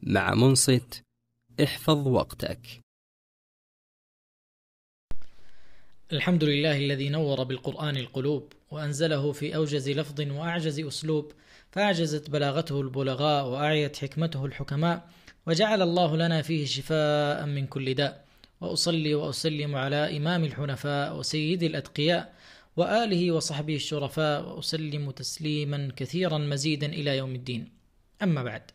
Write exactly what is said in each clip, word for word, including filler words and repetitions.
مع منصت احفظ وقتك. الحمد لله الذي نور بالقرآن القلوب وأنزله في أوجز لفظ وأعجز أسلوب، فأعجزت بلاغته البلغاء وأعيت حكمته الحكماء، وجعل الله لنا فيه شفاء من كل داء. وأصلي وأسلم على إمام الحنفاء وسيد الأتقياء وآله وصحبه الشرفاء، وأسلم تسليما كثيرا مزيدا إلى يوم الدين. أما بعد،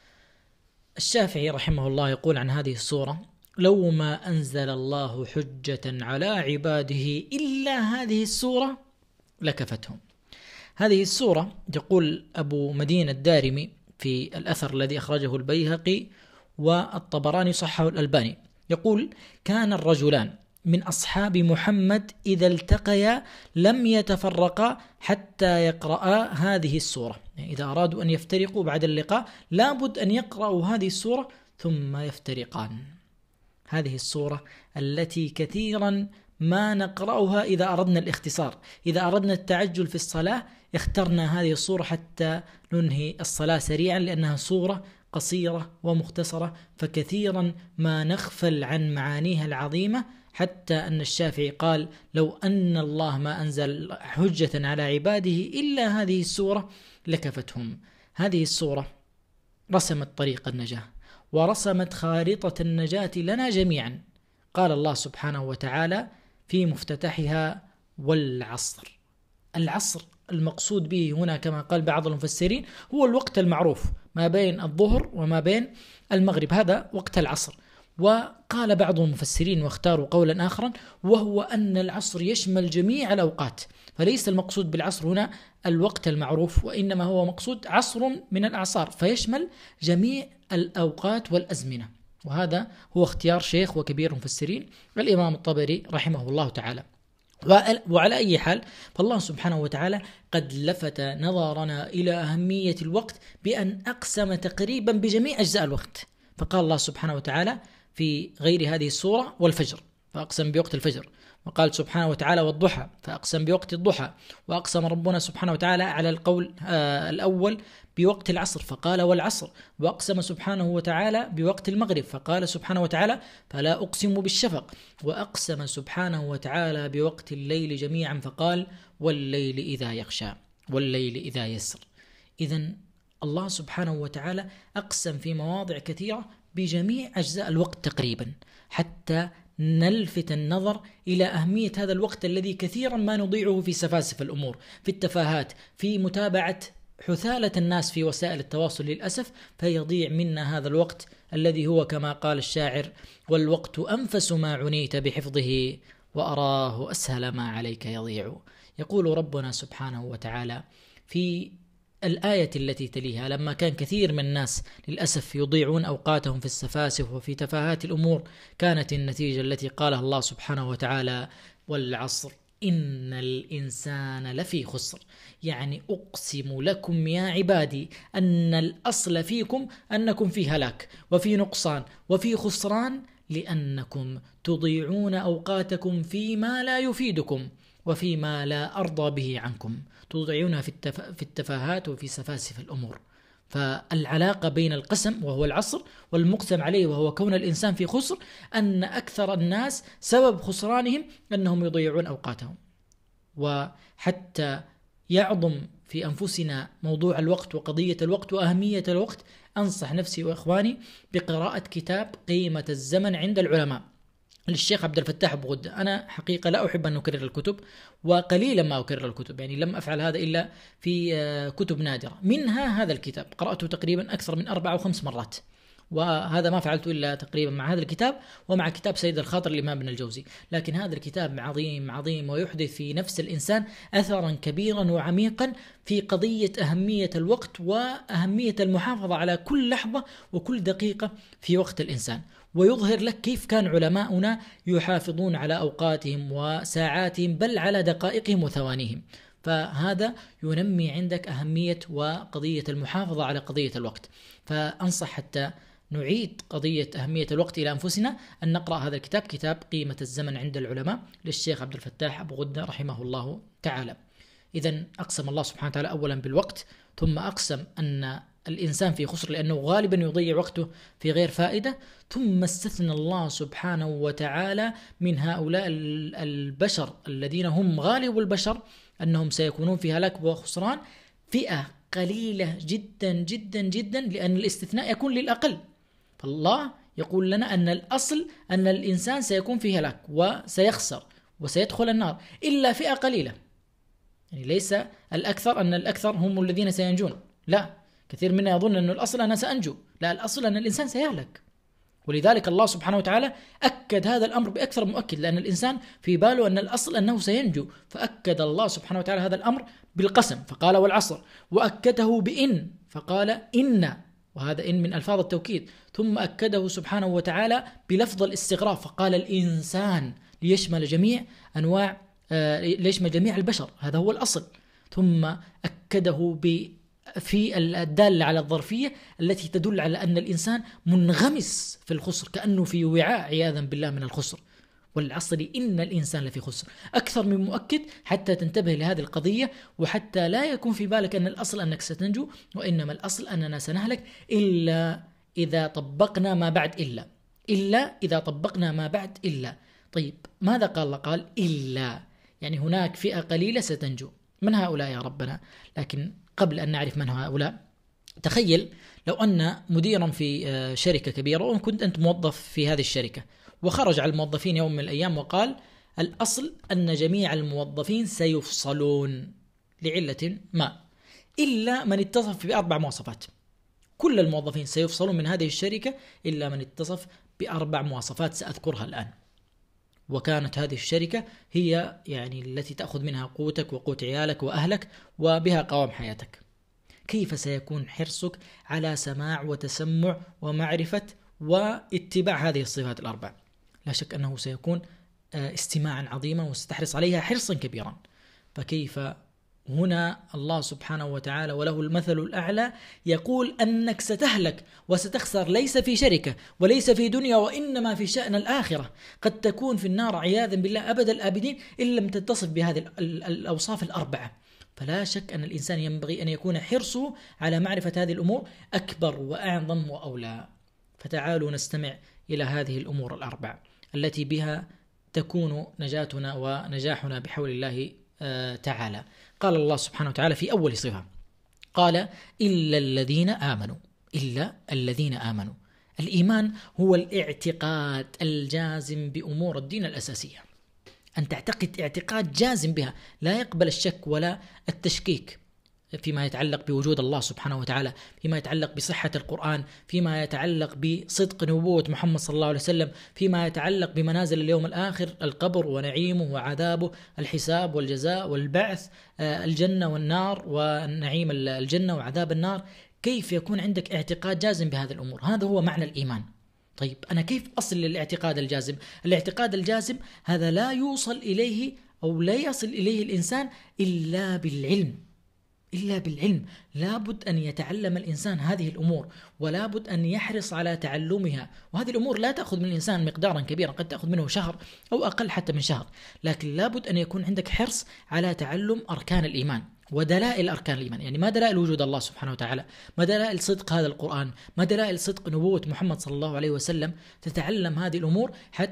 الشافعي رحمه الله يقول عن هذه السورة: لو ما أنزل الله حجة على عباده إلا هذه السورة لكفتهم. هذه السورة، يقول أبو مدين الدارمي في الأثر الذي أخرجه البيهقي والطبراني صححه الألباني، يقول: كان الرجلان من أصحاب محمد إذا التقيا لم يتفرقا حتى يقرأ هذه السورة. يعني إذا أرادوا أن يفترقوا بعد اللقاء لابد أن يقرأوا هذه السورة ثم يفترقان. هذه السورة التي كثيرا ما نقرأها إذا أردنا الاختصار، إذا أردنا التعجل في الصلاة اخترنا هذه السورة حتى ننهي الصلاة سريعا، لأنها سورة قصيرة ومختصرة، فكثيرا ما نغفل عن معانيها العظيمة، حتى أن الشافعي قال: لو أن الله ما أنزل حجة على عباده إلا هذه السورة لكفتهم. هذه السورة رسمت طريق النجاة ورسمت خارطة النجاة لنا جميعا. قال الله سبحانه وتعالى في مفتتحها: والعصر. العصر المقصود به هنا كما قال بعض المفسرين هو الوقت المعروف ما بين الظهر وما بين المغرب، هذا وقت العصر. وقال بعض المفسرين واختاروا قولا آخرا، وهو أن العصر يشمل جميع الأوقات، فليس المقصود بالعصر هنا الوقت المعروف، وإنما هو مقصود عصر من الأعصار فيشمل جميع الأوقات والأزمنة. وهذا هو اختيار شيخ وكبير المفسرين الإمام الطبري رحمه الله تعالى. وعلى أي حال، فالله سبحانه وتعالى قد لفت نظرنا إلى أهمية الوقت بأن أقسم تقريبا بجميع أجزاء الوقت. فقال الله سبحانه وتعالى في غير هذه السورة: والفجر، فأقسم بوقت الفجر. وقال سبحانه وتعالى: والضحى، فأقسم بوقت الضحى. وأقسم ربنا سبحانه وتعالى على القول آه الأول بوقت العصر فقال: والعصر. وأقسم سبحانه وتعالى بوقت المغرب فقال سبحانه وتعالى: فلا أقسم بالشفق. وأقسم سبحانه وتعالى بوقت الليل جميعا فقال: والليل إذا يغشى، والليل إذا يسر. إذن الله سبحانه وتعالى أقسم في مواضع كثيرة بجميع أجزاء الوقت تقريبا، حتى نلفت النظر إلى أهمية هذا الوقت الذي كثيرا ما نضيعه في سفاسف الأمور، في التفاهات، في متابعة حثالة الناس في وسائل التواصل للأسف، فيضيع منا هذا الوقت الذي هو كما قال الشاعر: والوقت أنفس ما عنيت بحفظه وأراه أسهل ما عليك يضيع. يقول ربنا سبحانه وتعالى في الآية التي تليها: لما كان كثير من الناس للأسف يضيعون أوقاتهم في السفاسف وفي تفاهات الأمور، كانت النتيجة التي قالها الله سبحانه وتعالى: والعصر إن الإنسان لفي خسر. يعني أقسم لكم يا عبادي أن الأصل فيكم أنكم في هلاك وفي نقصان وفي خسران، لأنكم تضيعون أوقاتكم فيما لا يفيدكم وفيما لا أرضى به عنكم، تضيعونها في, التف... في التفاهات وفي سفاسف الأمور. فالعلاقة بين القسم وهو العصر والمقسم عليه وهو كون الإنسان في خسر، أن أكثر الناس سبب خسرانهم أنهم يضيعون أوقاتهم. وحتى يعظم في أنفسنا موضوع الوقت وقضية الوقت وأهمية الوقت، أنصح نفسي وإخواني بقراءة كتاب قيمة الزمن عند العلماء للشيخ عبد الفتاح أبو غدة. أنا حقيقة لا أحب أن أكرر الكتب، وقليلا ما أكرر الكتب، يعني لم أفعل هذا إلا في كتب نادرة، منها هذا الكتاب قرأته تقريبا أكثر من أربع أو خمس مرات، وهذا ما فعلته إلا تقريبا مع هذا الكتاب ومع كتاب سيد الخاطر الإمام ابن الجوزي. لكن هذا الكتاب عظيم عظيم ويحدث في نفس الإنسان أثرا كبيرا وعميقا في قضية أهمية الوقت وأهمية المحافظة على كل لحظة وكل دقيقة في وقت الإنسان، ويظهر لك كيف كان علماؤنا يحافظون على أوقاتهم وساعاتهم، بل على دقائقهم وثوانيهم. فهذا ينمي عندك أهمية وقضية المحافظة على قضية الوقت. فأنصح حتى نعيد قضية أهمية الوقت إلى أنفسنا أن نقرأ هذا الكتاب، كتاب قيمة الزمن عند العلماء للشيخ عبد الفتاح أبو غدة رحمه الله تعالى. إذن أقسم الله سبحانه وتعالى أولا بالوقت، ثم أقسم أن الإنسان في خسر لأنه غالبا يضيع وقته في غير فائدة. ثم استثنى الله سبحانه وتعالى من هؤلاء البشر الذين هم غالب البشر أنهم سيكونون في هلاك وخسران فئة قليلة جدا جدا جدا، لأن الاستثناء يكون للأقل. فالله يقول لنا أن الأصل أن الإنسان سيكون في هلاك وسيخسر وسيدخل النار إلا فئة قليلة، يعني ليس الأكثر أن الأكثر هم الذين سينجون، لا، كثير منا يظن أن الأصل أنا سأنجو، لا، الأصل أن الإنسان سيهلك. ولذلك الله سبحانه وتعالى أكد هذا الأمر بأكثر مؤكد، لأن الإنسان في باله أن الأصل أنه سينجو، فأكد الله سبحانه وتعالى هذا الأمر بالقسم فقال والعصر، وأكده بإن فقال إن، وهذا إن من ألفاظ التوكيد، ثم أكده سبحانه وتعالى بلفظ الاستغراق فقال الإنسان ليشمل جميع أنواع آه ليشمل جميع البشر، هذا هو الأصل. ثم أكده ب في الدالة على الظرفية التي تدل على أن الإنسان منغمس في الخسر كأنه في وعاء عياذا بالله من الخسر. والعصر إن الإنسان لفي خسر، أكثر من مؤكد حتى تنتبه لهذه القضية، وحتى لا يكون في بالك أن الأصل أنك ستنجو، وإنما الأصل أننا سنهلك إلا إذا طبقنا ما بعد إلا إلا إذا طبقنا ما بعد إلا. طيب ماذا قال الله؟ قال إلا، يعني هناك فئة قليلة ستنجو. من هؤلاء يا ربنا؟ لكن قبل أن نعرف من هؤلاء، تخيل لو أن مديرا في شركة كبيرة وكنت أنت موظف في هذه الشركة، وخرج على الموظفين يوم من الأيام وقال الأصل أن جميع الموظفين سيفصلون لعلة ما إلا من اتصف بأربع مواصفات. كل الموظفين سيفصلون من هذه الشركة إلا من اتصف بأربع مواصفات سأذكرها الآن. وكانت هذه الشركة هي يعني التي تأخذ منها قوتك وقوت عيالك وأهلك وبها قوام حياتك. كيف سيكون حرصك على سماع وتسمع ومعرفة واتباع هذه الصفات الأربع؟ لا شك أنه سيكون استماعا عظيما وستحرص عليها حرصا كبيرا. فكيف هنا الله سبحانه وتعالى وله المثل الأعلى يقول أنك ستهلك وستخسر، ليس في شركة وليس في دنيا، وإنما في شأن الآخرة. قد تكون في النار عياذا بالله أبد الآبدين إن لم تتصف بهذه الأوصاف الأربعة. فلا شك أن الإنسان ينبغي أن يكون حرصه على معرفة هذه الأمور أكبر وأعظم وأولى. فتعالوا نستمع إلى هذه الأمور الأربع التي بها تكون نجاتنا ونجاحنا بحول الله تعالى. قال الله سبحانه وتعالى في أول صفة، قال إلا الذين آمنوا. إلا الذين آمنوا. الإيمان هو الاعتقاد الجازم بأمور الدين الأساسية، أن تعتقد اعتقاد جازم بها لا يقبل الشك ولا التشكيك، فيما يتعلق بوجود الله سبحانه وتعالى، فيما يتعلق بصحة القرآن، فيما يتعلق بصدق نبوة محمد صلى الله عليه وسلم، فيما يتعلق بمنازل اليوم الآخر، القبر ونعيمه وعذابه، الحساب والجزاء والبعث، الجنة والنار والنعيم الجنة وعذاب النار. كيف يكون عندك اعتقاد جازم بهذه الأمور؟ هذا هو معنى الإيمان. طيب أنا كيف أصل للاعتقاد الجازم؟ الاعتقاد الجازم هذا لا يوصل إليه أو لا يصل إليه الإنسان إلا بالعلم، إلا بالعلم. لابد أن يتعلم الإنسان هذه الأمور، ولابد أن يحرص على تعلمها. وهذه الأمور لا تأخذ من الإنسان مقدارا كبيرا، قد تأخذ منه شهر أو أقل حتى من شهر، لكن لابد أن يكون عندك حرص على تعلم أركان الإيمان ودلائل أركان الإيمان. يعني ما دلائل وجود الله سبحانه وتعالى، ما دلائل صدق هذا القرآن، ما دلائل صدق نبوة محمد صلى الله عليه وسلم. تتعلم هذه الأمور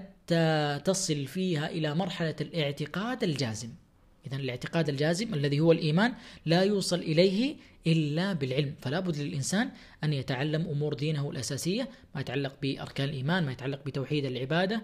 حتى تصل فيها إلى مرحلة الاعتقاد الجازم. إذن الاعتقاد الجازم الذي هو الإيمان لا يوصل إليه إلا بالعلم. فلا بد للإنسان أن يتعلم أمور دينه الأساسية، ما يتعلق بأركان الإيمان، ما يتعلق بتوحيد العبادة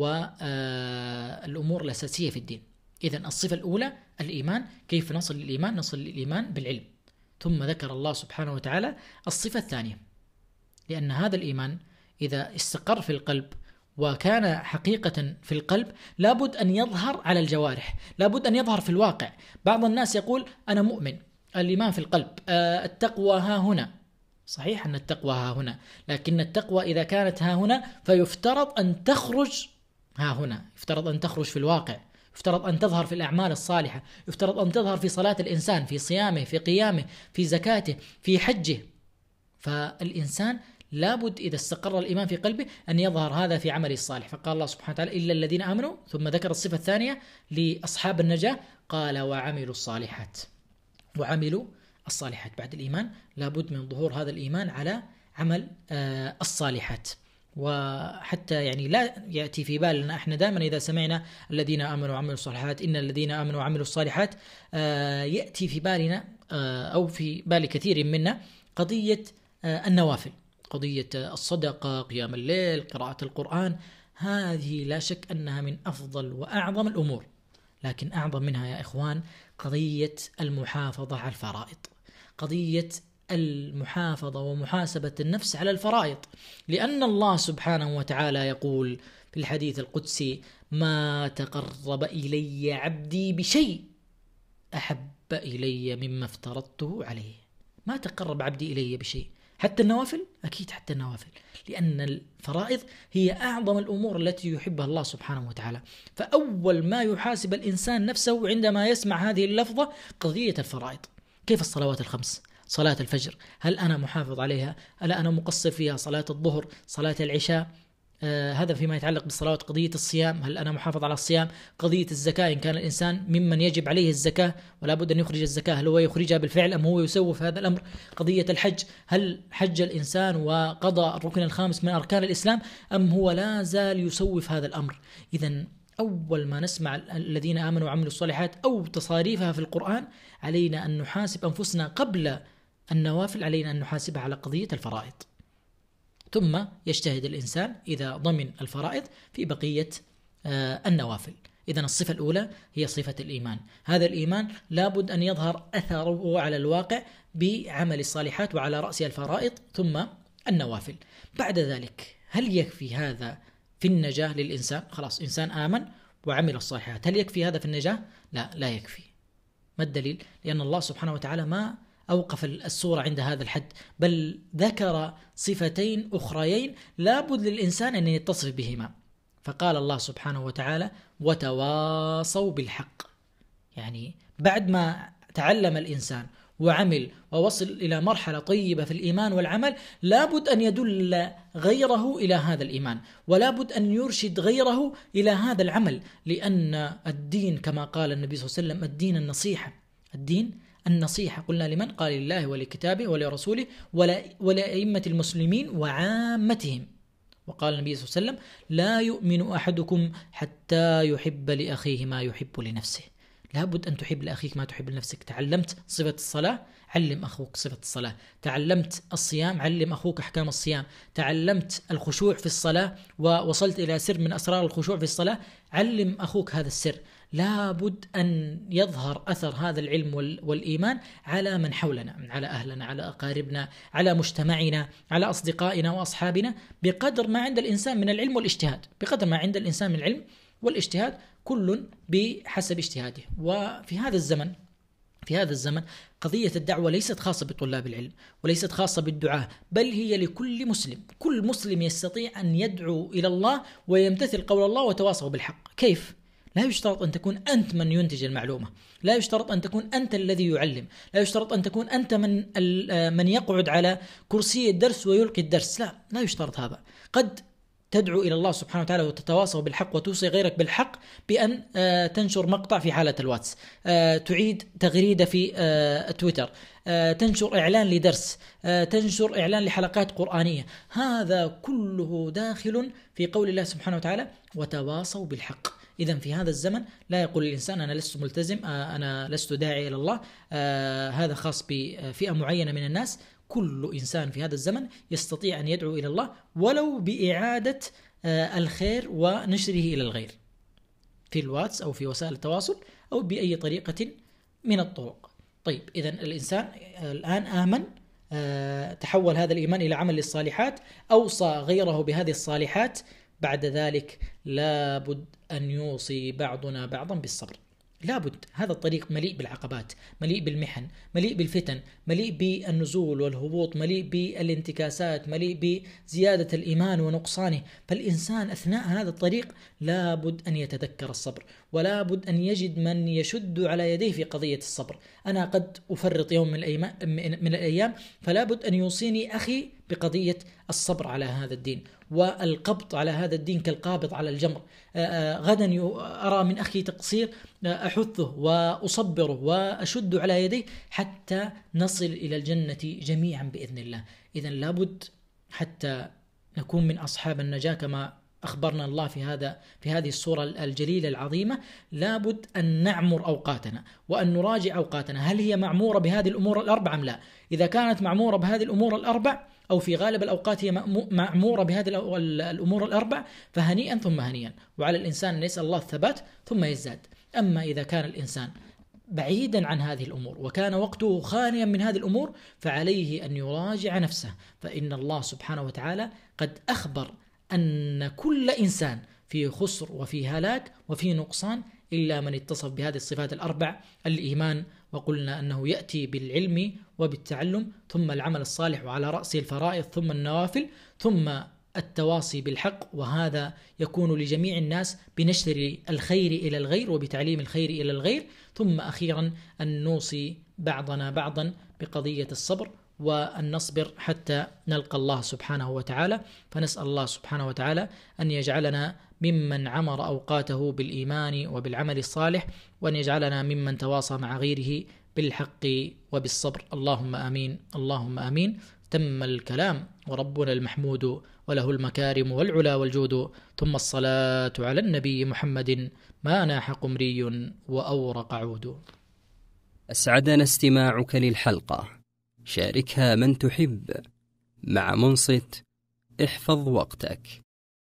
والأمور الأساسية في الدين. إذن الصفة الأولى الإيمان. كيف نصل للإيمان؟ نصل للإيمان بالعلم. ثم ذكر الله سبحانه وتعالى الصفة الثانية، لأن هذا الإيمان إذا استقر في القلب وكان حقيقة في القلب لابد أن يظهر على الجوارح، لابد أن يظهر في الواقع. بعض الناس يقول أنا مؤمن، الإيمان في القلب، التقوى ها هنا. صحيح أن التقوى ها هنا، لكن التقوى إذا كانت ها هنا فيفترض أن تخرج ها هنا، يفترض أن تخرج في الواقع، يفترض أن تظهر في الأعمال الصالحة، يفترض أن تظهر في صلاة الإنسان، في صيامه، في قيامه، في زكاته، في حجه. فالإنسان لابد إذا استقر الإيمان في قلبه أن يظهر هذا في عمله الصالح. فقال الله سبحانه وتعالى إلا الذين آمنوا، ثم ذكر الصفة الثانية لأصحاب النجاة، قال وعملوا الصالحات. وعملوا الصالحات. بعد الإيمان لابد من ظهور هذا الإيمان على عمل الصالحات. وحتى يعني لا يأتي في بالنا احنا دائما إذا سمعنا الذين آمنوا وعملوا الصالحات، إن الذين آمنوا وعملوا الصالحات، يأتي في بالنا أو في بال كثير منا قضية النوافل، قضية الصدقة، قيام الليل، قراءة القرآن. هذه لا شك أنها من أفضل وأعظم الأمور، لكن أعظم منها يا إخوان قضية المحافظة على الفرائض، قضية المحافظة ومحاسبة النفس على الفرائض. لأن الله سبحانه وتعالى يقول في الحديث القدسي: ما تقرب إلي عبدي بشيء أحب إلي مما افترضته عليه. ما تقرب عبدي إلي بشيء، حتى النوافل، أكيد حتى النوافل، لأن الفرائض هي أعظم الأمور التي يحبها الله سبحانه وتعالى. فأول ما يحاسب الإنسان نفسه عندما يسمع هذه اللفظة قضية الفرائض. كيف الصلوات الخمس؟ صلاة الفجر، هل أنا محافظ عليها؟ هل أنا مقصر فيها؟ صلاة الظهر، صلاة العشاء، آه هذا فيما يتعلق بالصلوات. قضية الصيام، هل أنا محافظ على الصيام؟ قضية الزكاة، إن كان الإنسان ممن يجب عليه الزكاة ولا بد أن يخرج الزكاة، هل هو يخرجها بالفعل أم هو يسوف هذا الأمر؟ قضية الحج، هل حج الإنسان وقضى الركن الخامس من أركان الإسلام أم هو لا زال يسوف هذا الأمر؟ إذن أول ما نسمع الذين آمنوا وعملوا الصالحات أو تصاريفها في القرآن علينا أن نحاسب أنفسنا قبل النوافل، علينا أن نحاسبها على قضية الفرائض، ثم يجتهد الإنسان إذا ضمن الفرائض في بقية آه النوافل. إذن الصفة الأولى هي صفة الإيمان. هذا الإيمان لابد أن يظهر أثره على الواقع بعمل الصالحات وعلى رأس الفرائض ثم النوافل. بعد ذلك هل يكفي هذا في النجاة للإنسان؟ خلاص إنسان آمن وعمل الصالحات، هل يكفي هذا في النجاة؟ لا، لا يكفي. ما الدليل؟ لأن الله سبحانه وتعالى ما أوقف السورة عند هذا الحد، بل ذكر صفتين أخريين لابد للإنسان أن يتصف بهما. فقال الله سبحانه وتعالى: وتواصوا بالحق. يعني بعد ما تعلم الإنسان وعمل ووصل إلى مرحلة طيبة في الإيمان والعمل، لابد أن يدل غيره إلى هذا الإيمان، ولابد أن يرشد غيره إلى هذا العمل، لأن الدين كما قال النبي صلى الله عليه وسلم: الدين النصيحة. الدين النصيحة. قلنا لمن؟ قال لله ولكتابه ولرسوله ولأئمة المسلمين وعامتهم. وقال النبي صلى الله عليه وسلم: لا يؤمن أحدكم حتى يحب لأخيه ما يحب لنفسه. لابد أن تحب لأخيك ما تحب لنفسك. تعلمت صفة الصلاة، علم أخوك صفة الصلاة. تعلمت الصيام، علم أخوك أحكام الصيام. تعلمت الخشوع في الصلاة ووصلت إلى سر من أسرار الخشوع في الصلاة، علم أخوك هذا السر. لابد أن يظهر أثر هذا العلم والإيمان على من حولنا، على أهلنا، على أقاربنا، على مجتمعنا، على أصدقائنا وأصحابنا، بقدر ما عند الإنسان من العلم والاجتهاد. بقدر ما عند الإنسان من العلم والاجتهاد، كل بحسب اجتهاده. وفي هذا الزمن في هذا الزمن قضية الدعوة ليست خاصة بطلاب العلم وليست خاصة بالدعاة، بل هي لكل مسلم. كل مسلم يستطيع أن يدعو إلى الله ويمتثل قول الله: وتواصوا بالحق. كيف؟ لا يشترط أن تكون أنت من ينتج المعلومة، لا يشترط أن تكون أنت الذي يعلم، لا يشترط أن تكون أنت من من يقعد على كرسي الدرس ويلقي الدرس. لا لا يشترط هذا. قد تدعو إلى الله سبحانه وتعالى وتتواصوا بالحق وتوصي غيرك بالحق بأن تنشر مقطع في حالة الواتس، تعيد تغريدة في تويتر، تنشر إعلان لدرس، تنشر إعلان لحلقات قرآنية. هذا كله داخل في قول الله سبحانه وتعالى: وتواصوا بالحق. إذن في هذا الزمن لا يقول الإنسان: أنا لست ملتزم، أنا لست داعي إلى الله، هذا خاص بفئة معينة من الناس. كل إنسان في هذا الزمن يستطيع أن يدعو إلى الله ولو بإعادة الخير ونشره إلى الغير في الواتس أو في وسائل التواصل أو بأي طريقة من الطرق. طيب، إذن الإنسان الآن آمن، تحول هذا الإيمان إلى عمل للصالحات، أوصى غيره بهذه الصالحات. بعد ذلك لابد أن يوصي بعضنا بعضا بالصبر. لابد. هذا الطريق مليء بالعقبات، مليء بالمحن، مليء بالفتن، مليء بالنزول والهبوط، مليء بالانتكاسات، مليء بزيادة الإيمان ونقصانه. فالإنسان أثناء هذا الطريق لابد أن يتذكر الصبر، ولابد أن يجد من يشد على يديه في قضية الصبر. أنا قد أفرط يوم من الأيام, من الأيام فلابد أن يوصيني أخي بقضية الصبر على هذا الدين والقبض على هذا الدين كالقابض على الجمر. غدا أرى من أخي تقصير أحثه وأصبره وأشد على يديه حتى نصل إلى الجنة جميعا بإذن الله. إذن لابد حتى نكون من أصحاب النجاة كما أخبرنا الله في هذا في هذه السورة الجليلة العظيمة، لابد أن نعمر أوقاتنا وأن نراجع أوقاتنا، هل هي معمورة بهذه الأمور الأربع أم لا؟ إذا كانت معمورة بهذه الأمور الأربع أو في غالب الأوقات هي معمورة بهذه الأمور الأربع فهنيئا ثم هنيئا، وعلى الإنسان أن يسأل الله الثبات ثم يزداد. أما إذا كان الإنسان بعيدا عن هذه الأمور وكان وقته خاليا من هذه الأمور فعليه أن يراجع نفسه، فإن الله سبحانه وتعالى قد أخبر أن كل إنسان في خسر وفي هلاك وفي نقصان إلا من اتصف بهذه الصفات الأربع: الإيمان، وقلنا أنه يأتي بالعلم وبالتعلم، ثم العمل الصالح وعلى رأس الفرائض، ثم النوافل، ثم التواصي بالحق، وهذا يكون لجميع الناس بنشر الخير إلى الغير وبتعليم الخير إلى الغير، ثم أخيرا أن نوصي بعضنا بعضا بقضية الصبر وأن نصبر حتى نلقى الله سبحانه وتعالى. فنسأل الله سبحانه وتعالى أن يجعلنا ممن عمر أوقاته بالإيمان وبالعمل الصالح، وأن يجعلنا ممن تواصى مع غيره بالحق وبالصبر. اللهم آمين اللهم آمين. تم الكلام وربنا المحمود وله المكارم والعلا والجود، ثم الصلاة على النبي محمد ما ناح قمري وأورق عود. أسعدنا استماعك للحلقة، شاركها من تحب. مع منصت احفظ وقتك.